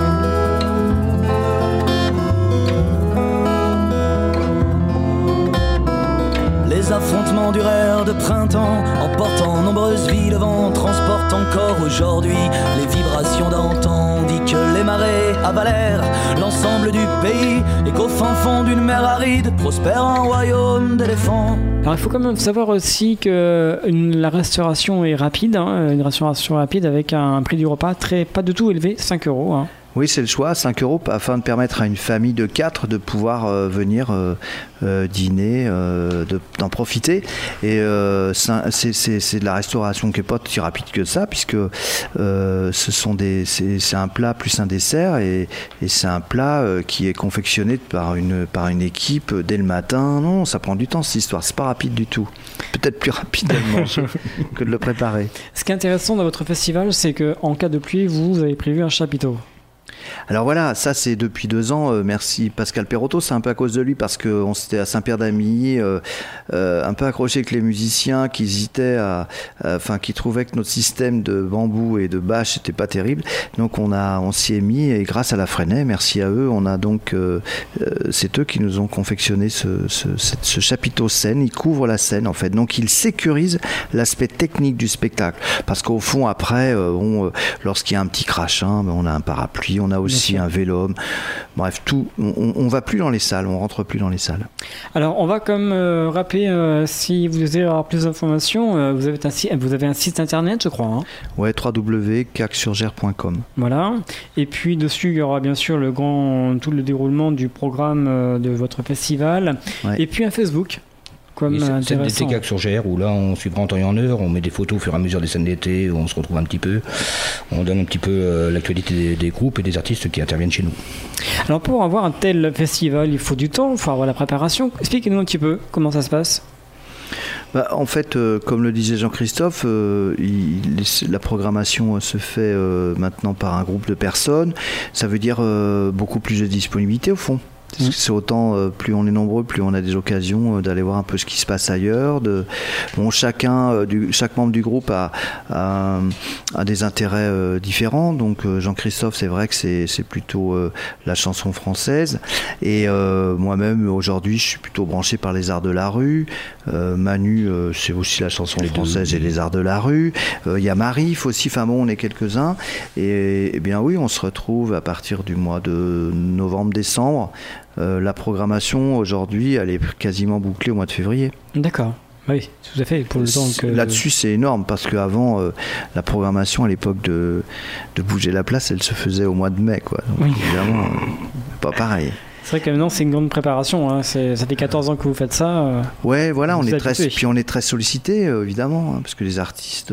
Les affrontements durèrent de printemps, emportant nombreuses vies, le vent transporte encore aujourd'hui les vibrations d'antan. Dit que les marées avalèrent l'ensemble du pays et qu'au fin fond d'une mer aride prospère un royaume d'éléphants. Alors il faut quand même savoir aussi que la restauration est rapide, une restauration rapide avec un prix du repas pas du tout élevé, 5 €. Oui, c'est le choix, 5 € afin de permettre à une famille de 4 de pouvoir venir dîner, d'en profiter. Et c'est de la restauration qui n'est pas si rapide que ça, puisque c'est un plat plus un dessert, et c'est un plat qui est confectionné par une équipe dès le matin. Non, ça prend du temps cette histoire, c'est pas rapide du tout. Peut-être plus rapide de le manger que de le préparer. Ce qui est intéressant dans votre festival, c'est qu'en cas de pluie, vous avez prévu un chapiteau. Alors voilà, ça c'est depuis 2 ans, merci Pascal Perotto, c'est un peu à cause de lui, parce qu'on s'était à Saint-Pierre-d'Amilly, un peu accroché avec les musiciens qui hésitaient qui trouvaient que notre système de bambou et de bâche n'était pas terrible, donc on s'y est mis, et grâce à la Freinet, merci à eux, on a donc, c'est eux qui nous ont confectionné ce chapiteau scène. Il couvre la scène en fait, donc il sécurise l'aspect technique du spectacle, parce qu'au fond après, lorsqu'il y a un petit crachin, on a un parapluie, on a aussi un vélum, bref, tout. On va plus dans les salles, on rentre plus dans les salles. Alors, on va comme rappeler, si vous désirez avoir plus d'informations, vous avez un site internet, je crois. Hein. Ouais, www.cacsurgère.com. Voilà. Et puis dessus, il y aura bien sûr tout le déroulement du programme de votre festival. Ouais. Et puis un Facebook. C'est d'été CAC sur GR où là on suivra en temps et en heure, on met des photos au fur et à mesure des scènes d'été, où on se retrouve un petit peu, on donne un petit peu l'actualité des groupes et des artistes qui interviennent chez nous. Alors pour avoir un tel festival, il faut du temps, il faut avoir la préparation. Expliquez-nous un petit peu comment ça se passe. En fait, comme le disait Jean-Christophe, la programmation se fait maintenant par un groupe de personnes, ça veut dire beaucoup plus de disponibilité au fond. C'est autant, plus on est nombreux, plus on a des occasions d'aller voir un peu ce qui se passe ailleurs. Chaque membre du groupe a des intérêts différents. Donc Jean-Christophe, c'est vrai que c'est plutôt la chanson française. Et moi-même, aujourd'hui, je suis plutôt branché par les arts de la rue. Manu, c'est aussi la chanson française et les arts de la rue. Il y a Marif aussi, on est quelques-uns. Et bien oui, on se retrouve à partir du mois de novembre-décembre. La programmation aujourd'hui, elle est quasiment bouclée au mois de février. D'accord. Oui, tout à fait. Pour le temps que... Là-dessus, c'est énorme parce qu'avant, la programmation à l'époque de Bouger la place, elle se faisait au mois de mai, quoi. Donc, oui. Évidemment, pas pareil. C'est vrai que maintenant, c'est une grande préparation. Hein. Ça fait 14 ans que vous faites ça. Ouais, voilà, on est très sollicités, évidemment, parce que les artistes.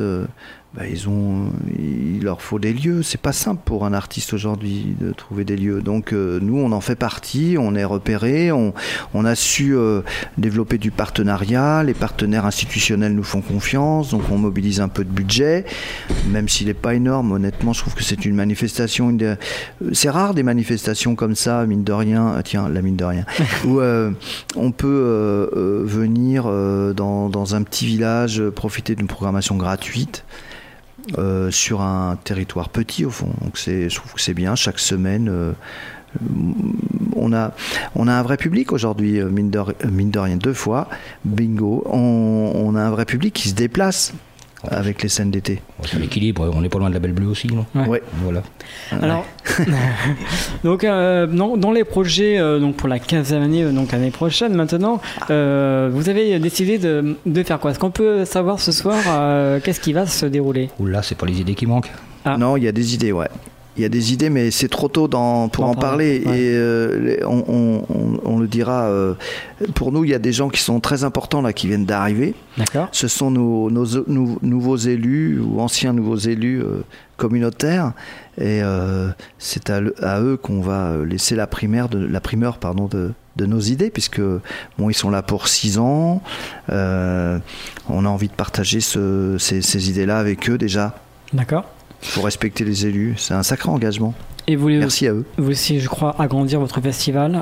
Il leur faut des lieux. C'est pas simple pour un artiste aujourd'hui de trouver des lieux. Donc nous, on en fait partie, on est repérés, on a su développer du partenariat. Les partenaires institutionnels nous font confiance, donc on mobilise un peu de budget, même s'il n'est pas énorme. Honnêtement, je trouve que c'est une manifestation. C'est rare des manifestations comme ça, mine de rien. Tiens, la mine de rien. Où on peut venir dans un petit village, profiter d'une programmation gratuite. Sur un territoire petit au fond, donc je trouve que c'est bien. Chaque semaine on a un vrai public aujourd'hui, mine de rien, 2 fois bingo, on a un vrai public qui se déplace avec les scènes d'été. C'est l'équilibre, on n'est pas loin de la Belle Bleue aussi, non ? Ouais. Voilà. Alors, donc dans les projets pour la 15e année, donc l'année prochaine maintenant, vous avez décidé de faire quoi ? Est-ce qu'on peut savoir ce soir qu'est-ce qui va se dérouler ? Oula, c'est pas les idées qui manquent. Ah. Non, il y a des idées, ouais. Il y a des idées, mais c'est trop tôt pour en parler. Ouais. Et on le dira. Pour nous, il y a des gens qui sont très importants là, qui viennent d'arriver. D'accord. Ce sont nos nouveaux élus ou anciens nouveaux élus communautaires. Et c'est à eux qu'on va laisser la primeur de nos idées, puisque ils sont là pour 6 ans. On a envie de partager ces idées-là avec eux déjà. D'accord. Il faut respecter les élus, c'est un sacré engagement. Et merci à eux. Vous aussi, je crois, agrandir votre festival.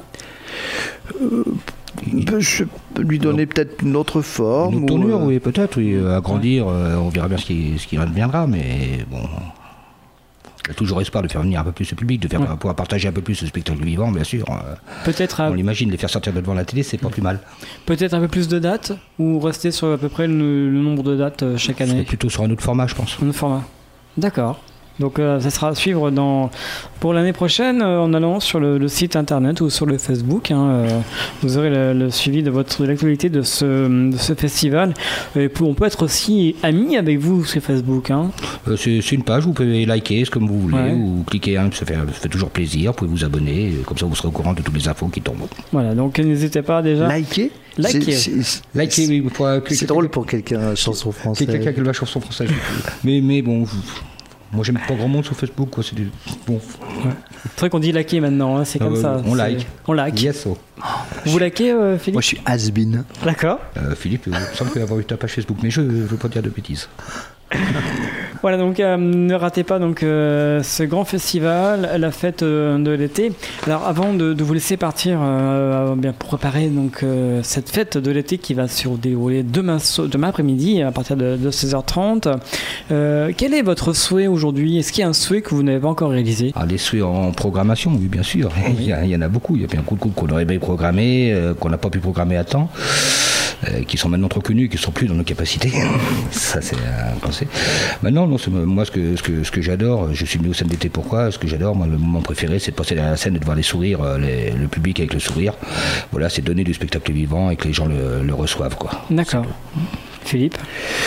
Je peux lui donner peut-être une autre forme. Une tournure, oui, peut-être, oui. Agrandir, on verra bien ce qui adviendra, mais bon. Il y a toujours espoir de faire venir un peu plus le public, de pouvoir partager un peu plus le spectacle vivant, bien sûr. Peut-être. On l'imagine, les faire sortir de devant la télé, c'est pas plus mal. Peut-être un peu plus de dates, ou rester sur à peu près le nombre de dates chaque année. C'est plutôt sur un autre format, je pense. Un autre format. D'accord. Donc ça sera à suivre pour l'année prochaine en allant sur le site internet ou sur le Facebook. Vous aurez le suivi de l'actualité de ce festival. Et on peut être aussi amis avec vous sur Facebook. C'est une page, vous pouvez liker comme vous voulez ou cliquer, ça fait toujours plaisir. Vous pouvez vous abonner, comme ça vous serez au courant de toutes les infos qui tombent. Voilà, donc n'hésitez pas déjà. Liker, oui. C'est drôle pour quelqu'un chanson française. Quelqu'un qui a la chanson française. mais bon, moi j'aime pas grand monde sur Facebook, quoi. C'est bon. C'est vrai qu'on dit liker maintenant, c'est comme ça. On like. Yes. Vous likez, Philippe? Moi je suis has-been. D'accord. Philippe, il me semble qu'il va avoir eu ta page Facebook, mais je veux pas dire de bêtises. Voilà, donc ne ratez pas ce grand festival, la fête de l'été. Alors avant de vous laisser partir pour préparer cette fête de l'été qui va se dérouler demain après-midi à partir de 16h30, quel est votre souhait aujourd'hui? Est-ce qu'il y a un souhait que vous n'avez pas encore réalisé? Des souhaits en programmation, oui, bien sûr. Oui. Il y en a beaucoup. Il y a bien beaucoup de groupes qu'on aurait bien programmé, qu'on n'a pas pu programmer à temps. Qui sont maintenant trop connus, qui ne sont plus dans nos capacités. Ça, c'est un pensée. Maintenant, moi, ce que j'adore, je suis venu au scène d'été, pourquoi? Ce que j'adore, moi, le moment préféré, c'est de passer à la scène et de voir les sourires, le public avec le sourire. Voilà, c'est donner du spectacle vivant et que les gens le reçoivent, quoi. D'accord. Philippe?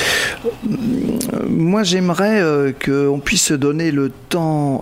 Moi, j'aimerais qu'on puisse se donner le temps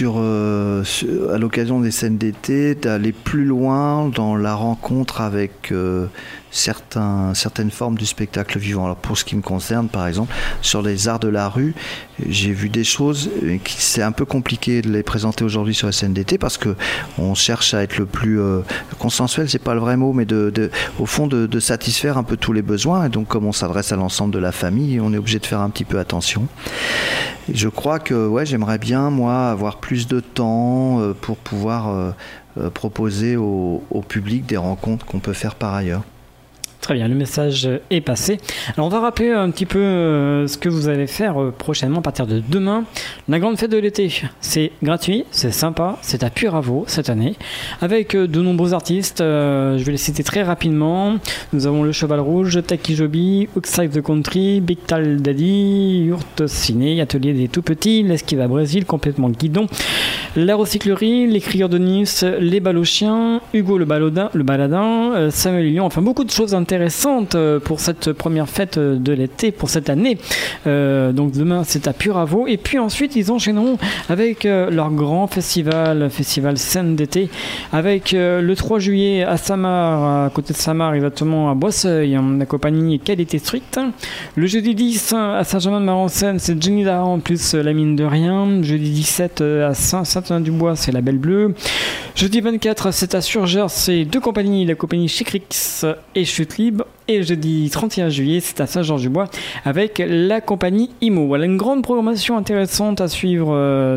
à l'occasion des scènes d'été d'aller plus loin dans la rencontre avec certaines formes du spectacle vivant. Alors pour ce qui me concerne, par exemple, sur les arts de la rue, j'ai vu des choses qui c'est un peu compliqué de les présenter aujourd'hui sur la scène d'été parce que on cherche à être le plus consensuel, c'est pas le vrai mot, mais au fond de satisfaire un peu tous les besoins. Et donc comme on s'adresse à l'ensemble de la famille, on est obligé de faire un petit peu attention. Et je crois que j'aimerais bien moi avoir plus de temps pour pouvoir proposer au public des rencontres qu'on peut faire par ailleurs. Très bien, le message est passé. Alors on va rappeler un petit peu ce que vous allez faire prochainement à partir de demain. La grande fête de l'été, c'est gratuit, c'est sympa, c'est à Puyraveau cette année, avec de nombreux artistes. Je vais les citer très rapidement. Nous avons le Cheval Rouge, Taki Joby, Outside the Country, Big Tal Daddy, Yurt Ciné, Atelier des Tout Petits, l'Esquive à Brésil, Complètement Guidon, La Recyclerie, Les Crieurs de Nice, Les Balochiens, Hugo le Baladin, Samuel Lyon, enfin beaucoup de choses intéressantes pour cette première fête de l'été pour cette année. Donc demain c'est à Puyraveau et puis ensuite ils enchaîneront avec leur grand festival scène d'été avec le 3 juillet à Samar, à côté de Samar exactement à Boisseuil, la compagnie Qualité Street. Le jeudi 10 à Saint-Germain-de-Marencennes c'est Jenny Daran plus La Mine de Rien. Jeudi 17 à Saint-Antonin-du-Bois c'est La Belle Bleue. Jeudi 24 c'est à Surgères, c'est deux compagnies, la compagnie Chicrix et Chute Libre. Et jeudi 31 juillet, c'est à Saint-Georges-du-Bois avec la compagnie IMO. Voilà une grande programmation intéressante à suivre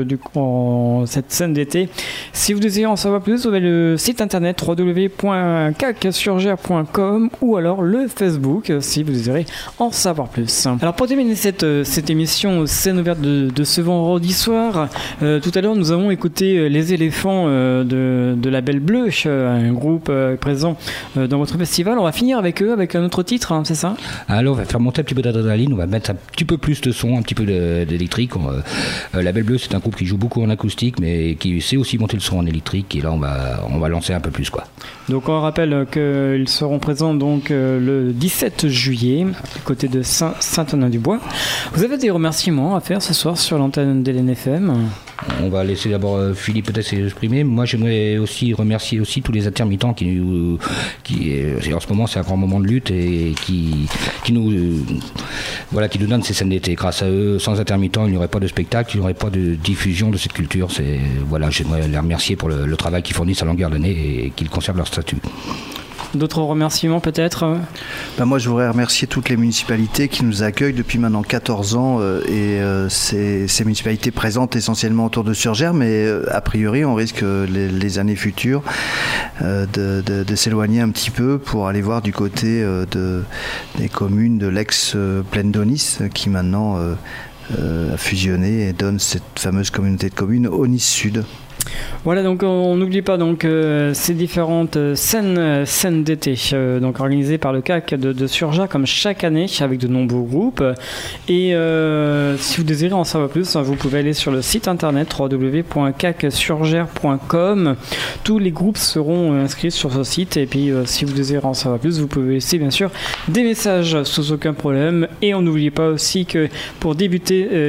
cette scène d'été. Si vous désirez en savoir plus, vous avez le site internet www.cacsurgère.com ou alors le Facebook si vous désirez en savoir plus. Alors pour terminer cette émission scène ouverte de ce vendredi soir, tout à l'heure nous avons écouté Les Éléphants de La Belle Bleue, un groupe présent dans votre festival. On va finir avec eux, avec un autre titre, c'est ça? Alors on va faire monter un petit peu d'adrénaline, on va mettre un petit peu plus de son, un petit peu d'électrique. La Belle Bleue, c'est un groupe qui joue beaucoup en acoustique, mais qui sait aussi monter le son en électrique. Et là, on va lancer un peu plus, quoi. Donc on rappelle qu'ils seront présents le 17 juillet, à côté de Saint-Antonin-du-Bois. Vous avez des remerciements à faire ce soir sur l'antenne de l'NFM? On va laisser d'abord Philippe peut-être s'exprimer. Moi, j'aimerais aussi remercier aussi tous les intermittents qui en ce moment, c'est un grand moment de lutte et qui nous donnent ces scènes d'été. Grâce à eux, sans intermittents, il n'y aurait pas de spectacle, il n'y aurait pas de diffusion de cette culture. J'aimerais les remercier pour le travail qu'ils fournissent à longueur d'année et qu'ils conservent leur statut. D'autres remerciements peut-être? Moi je voudrais remercier toutes les municipalités qui nous accueillent depuis maintenant 14 ans et ces municipalités présentes essentiellement autour de Surgères, mais a priori on risque les années futures de s'éloigner un petit peu pour aller voir du côté des communes de l'ex-Plaine d'Aunis qui maintenant a fusionné et donne cette fameuse communauté de communes Aunis Sud. Voilà, donc on n'oublie pas donc ces différentes scènes d'été donc organisées par le CAC de Surgères comme chaque année avec de nombreux groupes. Et si vous désirez en savoir plus, vous pouvez aller sur le site internet www.cacsurgères.com. Tous les groupes seront inscrits sur ce site. Et puis si vous désirez en savoir plus, vous pouvez laisser bien sûr des messages sans aucun problème. Et on n'oublie pas aussi que pour débuter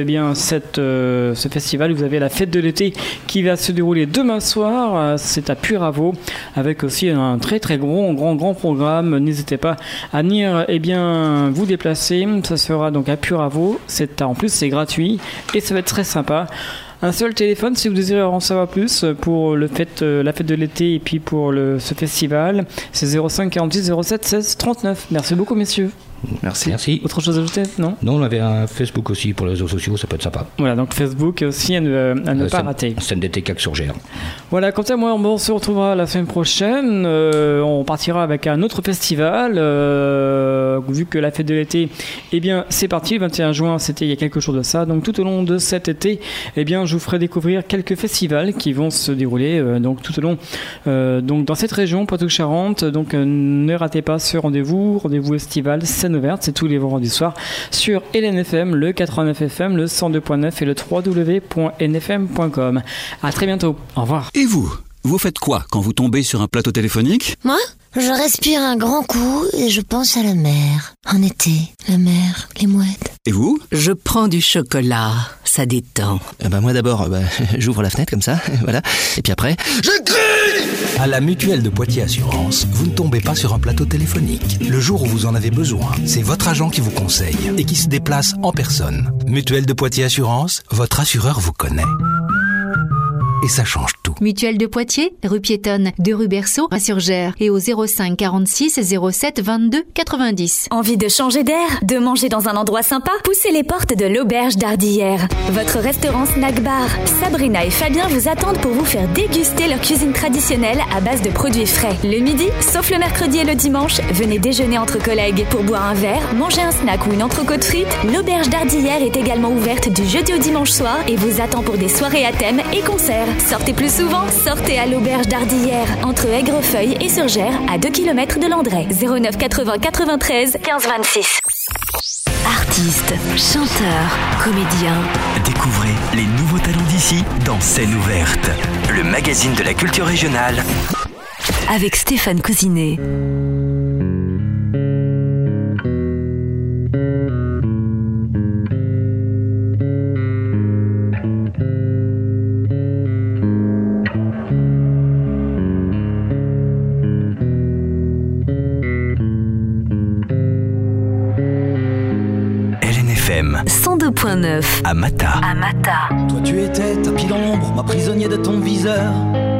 ce festival, vous avez la fête de l'été qui va se dérouler demain soir, c'est à Puyraveau, avec aussi un très très grand programme. N'hésitez pas à venir vous déplacer. Ça sera donc à Puyraveau. En plus c'est gratuit et ça va être très sympa. Un seul téléphone si vous désirez en savoir plus pour la fête de l'été et puis pour ce festival, c'est 05 46 07 16 39. Merci beaucoup messieurs. Merci. Autre chose à ajouter? Non, on avait un Facebook aussi pour les réseaux sociaux, ça peut être sympa. Voilà, donc Facebook aussi à ne pas rater. Scène d'été CAC Surgères. Voilà, comme ça, on se retrouvera la semaine prochaine. On partira avec un autre festival. Vu que la fête de l'été, c'est parti. Le 21 juin, c'était il y a quelques jours de ça. Donc tout au long de cet été, je vous ferai découvrir quelques festivals qui vont se dérouler donc tout au long donc dans cette région, Poitou-Charentes. Donc ne ratez pas ce rendez-vous estival. Scène ouverte, c'est tous les vendredis soirs sur LNFM, le 89 FM, le 102.9 et le www.nfm.com. À très bientôt. Au revoir. Et vous faites quoi quand vous tombez sur un plateau téléphonique? Moi, je respire un grand coup et je pense à la mer. En été, la mer, les mouettes. Et vous? Je prends du chocolat, ça détend. Moi d'abord, j'ouvre la fenêtre comme ça, voilà. Et puis après, je crie! À la Mutuelle de Poitiers Assurance, vous ne tombez pas sur un plateau téléphonique. Le jour où vous en avez besoin, c'est votre agent qui vous conseille et qui se déplace en personne. Mutuelle de Poitiers Assurance, votre assureur vous connaît. Et ça change tout. Mutuelle de Poitiers, rue piétonne de rue Berceau à Surgères et au 05 46 07 22 90. Envie de changer d'air, de manger dans un endroit sympa? Poussez les portes de l'Auberge d'Ardillères. Votre restaurant snack bar. Sabrina et Fabien vous attendent pour vous faire déguster leur cuisine traditionnelle à base de produits frais. Le midi, sauf le mercredi et le dimanche, venez déjeuner entre collègues. Pour boire un verre, manger un snack ou une entrecôte frite, l'Auberge d'Ardillères est également ouverte du jeudi au dimanche soir et vous attend pour des soirées à thème et concerts. Sortez plus souvent, sortez à l'Auberge d'Ardillères, entre Aigrefeuille et Surgères, à 2 km de Landré. 09 80 93 15 26. Artistes, chanteurs, comédiens. Découvrez les nouveaux talents d'ici dans Scène ouverte, le magazine de la culture régionale. Avec Stéphane Cousinet. LNFM 102.9 à Mata. Toi tu étais tapis dans l'ombre, ma prisonnier de ton viseur.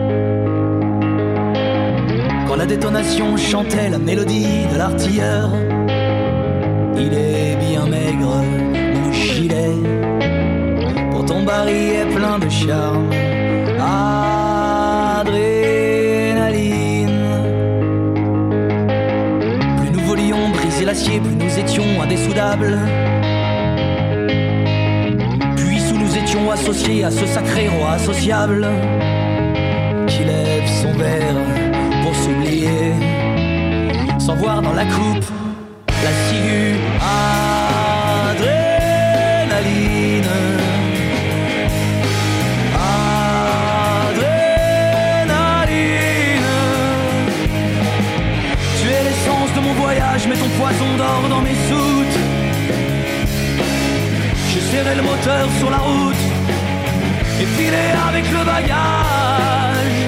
Quand la détonation chantait la mélodie de l'artilleur. Il est bien maigre, mon gilet. Pour ton barillet plein de charme. Adrénaline. Plus nous volions briser l'acier, plus nous étions indessoudables. Associé à ce sacré roi associable qui lève son verre pour s'oublier sans voir dans la coupe la ciguë. Adrénaline, adrénaline. Tu es l'essence de mon voyage, mais ton poison dort dans mes soutes. J'ai serré le moteur sur la route et filé avec le bagage.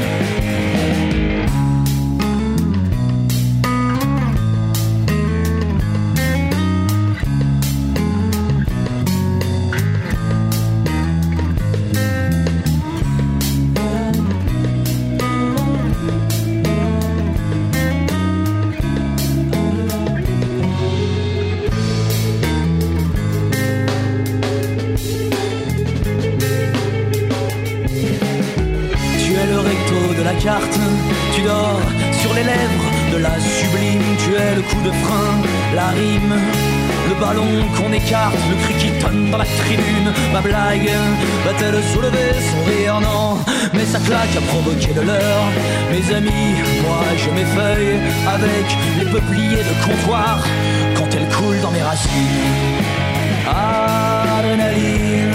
Tu dors sur les lèvres de la sublime. Tu es le coup de frein, la rime, le ballon qu'on écarte, le cri qui tonne dans la tribune. Ma blague va-t-elle soulever son rire? Non, mais sa claque a provoqué de l'heure. Mes amis, moi je m'effeuille avec les peupliers de comptoir quand elle coule dans mes racines. Adrénaline,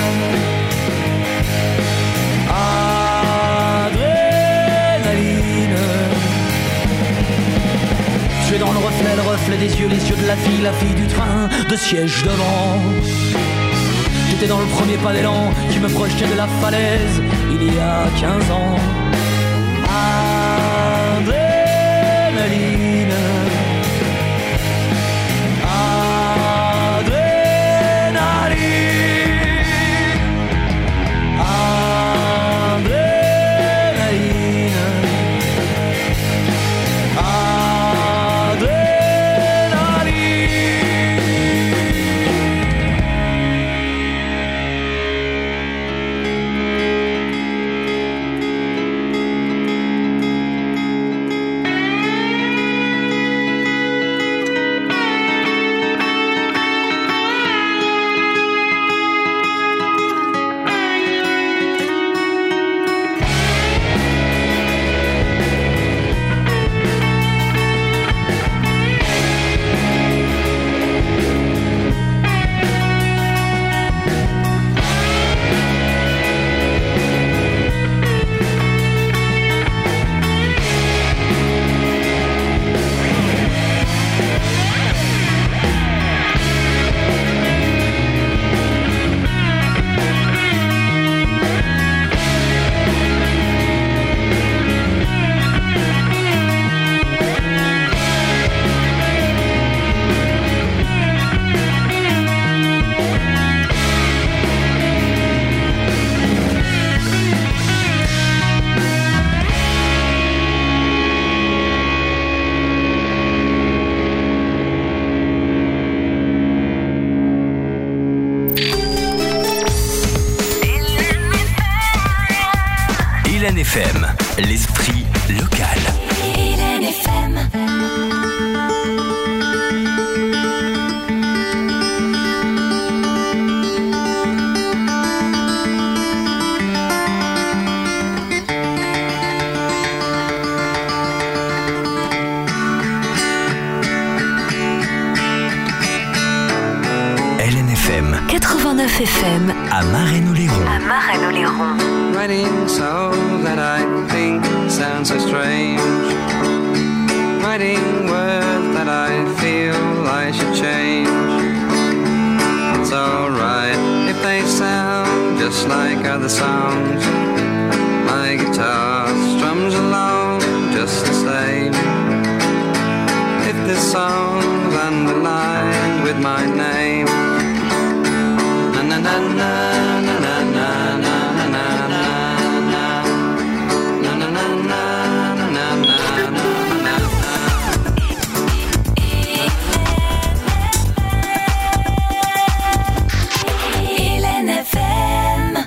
adrénaline. Tu es dans le reflet des yeux, les yeux de la fille du train, de siège devant. J'étais dans le premier pas d'élan qui me projetait de la falaise il y a 15 ans. Adrénaline, FM, l'esprit local. LNFM 89 FM à Marennes-Oléron. Writing so that I think sounds so strange. Writing words that I feel I should change. It's alright if they sound just like other songs. My guitar strums along just the same. If the song's underlined with my name, na na na na.